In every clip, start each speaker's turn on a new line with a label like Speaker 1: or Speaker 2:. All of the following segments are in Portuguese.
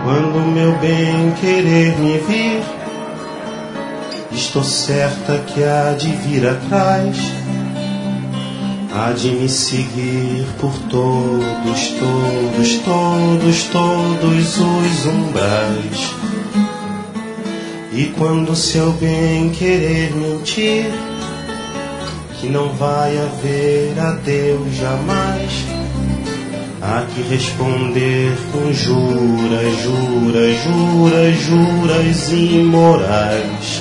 Speaker 1: Quando meu bem querer me vir, estou certa que há de vir atrás, há de me seguir por todos, todos, todos, todos os umbrais. E quando seu bem querer mentir, que não vai haver adeus jamais, há que responder com juras, juras, juras, juras imorais.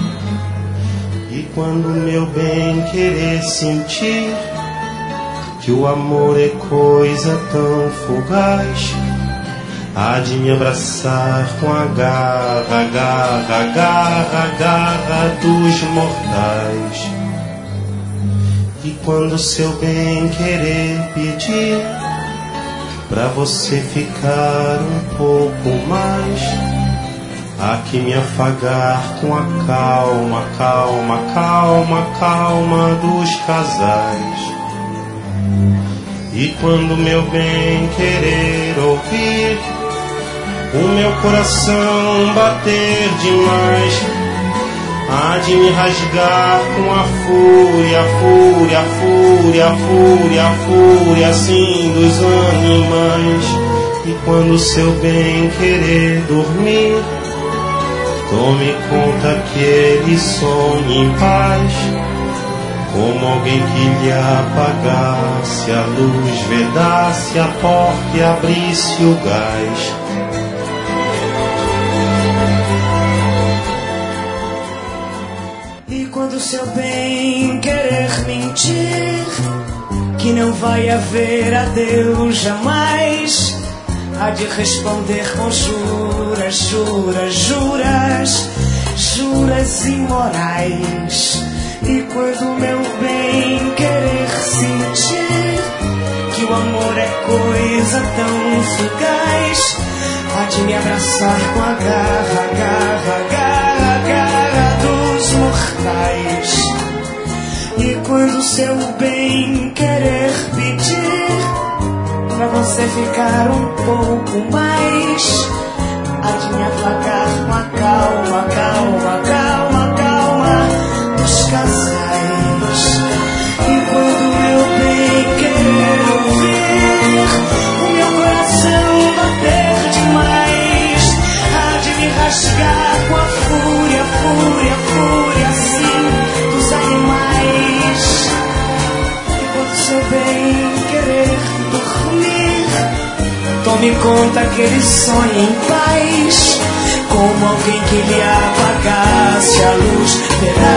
Speaker 1: E quando meu bem querer sentir que o amor é coisa tão fugaz, há de me abraçar com a garra, garra, garra, garra dos mortais. E quando seu bem querer pedir pra você ficar um pouco mais, há que me afagar com a calma, calma, calma, calma dos casais. E quando meu bem querer ouvir o meu coração bater demais, há de me rasgar com a fúria, fúria, fúria, fúria, fúria, assim dos animais. E quando seu bem querer dormir, tome conta que ele sonhe em paz, como alguém que lhe apagasse a luz, vedasse a porta e abrisse o gás.
Speaker 2: E quando seu bem querer mentir, que não vai haver adeus jamais, há de responder com juras, juras, juras, juras imorais. E quando meu bem querer sentir que o amor é coisa tão fugaz, há de me abraçar com a garra, garra, garra, garra dos mortais. E quando seu bem querer pedir pra você ficar um pouco mais, há de me afagar com a calma, calma, calma, calma dos casais. E quando meu bem querer ouvir o meu coração bater demais, há de me rasgar com a fúria, fúria, fúria, assim dos animais. E quando seu bem querer dormir, tome conta que ele sonha em paz, como alguém que lhe apagasse a luz.